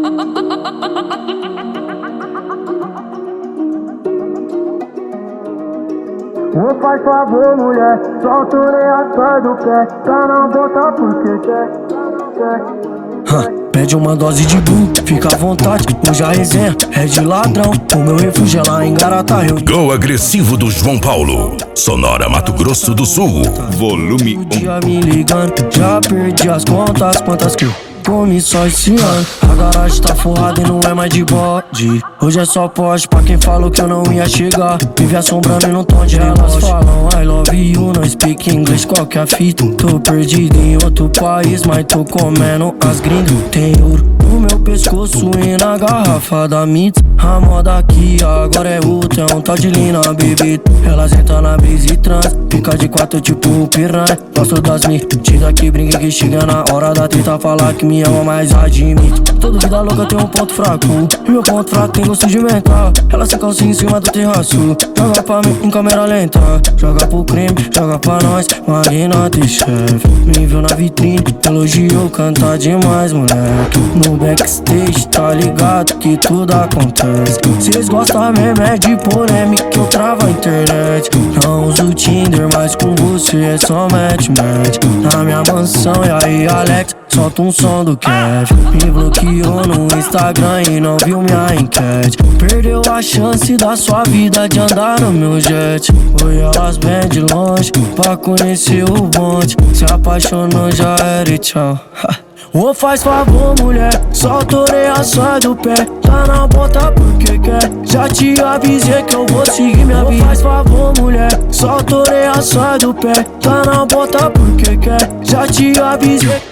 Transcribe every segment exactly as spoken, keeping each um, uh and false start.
Ô, faz favor, mulher, solta o orelha, sai do pé. Tá na bota porque quer, quer. Pede uma dose de blue, fica à vontade, hoje a resenha é de ladrão. O meu refúgio é lá em Garataia. Go agressivo do João Paulo, Sonora, Mato Grosso do Sul. Volume um. Dia me ligando, já perdi as contas, quantas que eu comi só esse ano. A garagem tá forrada e não é mais de bode. Hoje é só poste pra quem falou que eu não ia chegar. Vive assombrando e não tom de elas falam I love you, não speak English, qual que é a fita? Tô perdido em outro país, mas tô comendo as gringas. Tem ouro no meu pescoço e na garrafa da Mitz. A moda aqui agora é outra, é um tal de Lina, bebê. Elas entram na brisa e trans, fica de quatro tipo piranha. Gosto das mentiras que brinca que chega na hora da treta. Falar que me ama, mas admito. Toda vida louca tem um ponto fraco, e meu ponto fraco tem gosto de mental. Ela se calcinha em cima do terraço, joga pra mim em câmera lenta. Joga pro crime, joga pra nós, magnata e chefe. Me viu na vitrine, elogiou, canta demais, moleque. No backstage, tá ligado que tudo acontece. Cês gostam mesmo é de polêmica, que eu travo a internet. Não uso Tinder, mas com você é só match, match. Na minha mansão, e aí Alex, solta um som do Kev. Me bloqueou no Instagram e não viu minha enquete. Perdeu a chance da sua vida de andar no meu jet. Foi elas bem de longe pra conhecer o bonde. Se apaixonou, já era e tchau. Ô, faz favor, mulher, solta a orelha, sai do pé. Tá na bota porque quer, já te avisei que eu vou seguir minha vida. Ô, faz favor, mulher, solta a orelha, sai do pé. Tá na bota porque quer, já te avisei.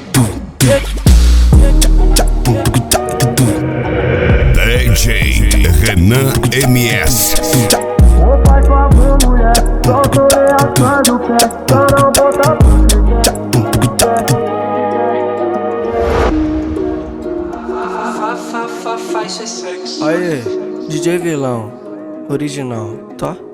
D J Renan M S. Ô, faz favor, mulher, solta a orelha, sai do pé. Tá na bota porque quer. Aê, D J Vilão, original, tá?